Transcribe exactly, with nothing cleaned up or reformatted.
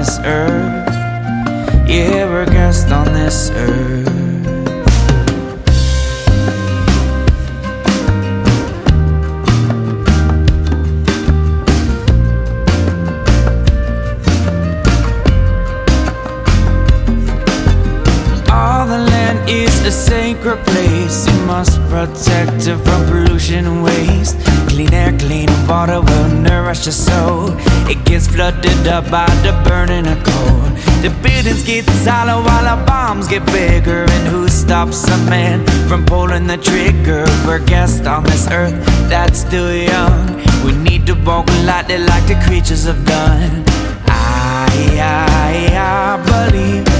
this earth. Yeah, we're guests on this earth. Is a sacred place. You must protect it from pollution and waste. Clean air, clean water will nourish your soul. It gets flooded up by the burning of coal. The buildings get taller while the bombs get bigger. And who stops a man from pulling the trigger? We're guests on this earth that's still young. We need to walk lightly like the creatures have done. I, I, I believe